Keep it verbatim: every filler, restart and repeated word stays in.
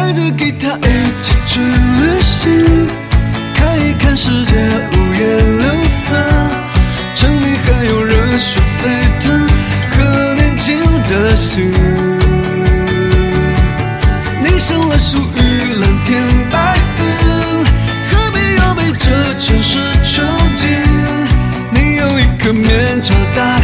带着吉他一起去旅行，看一看世界五颜六色，趁你还有热血沸腾和年轻的心。你像了属于蓝天白云，何必要被这城市囚禁？你有一颗面朝大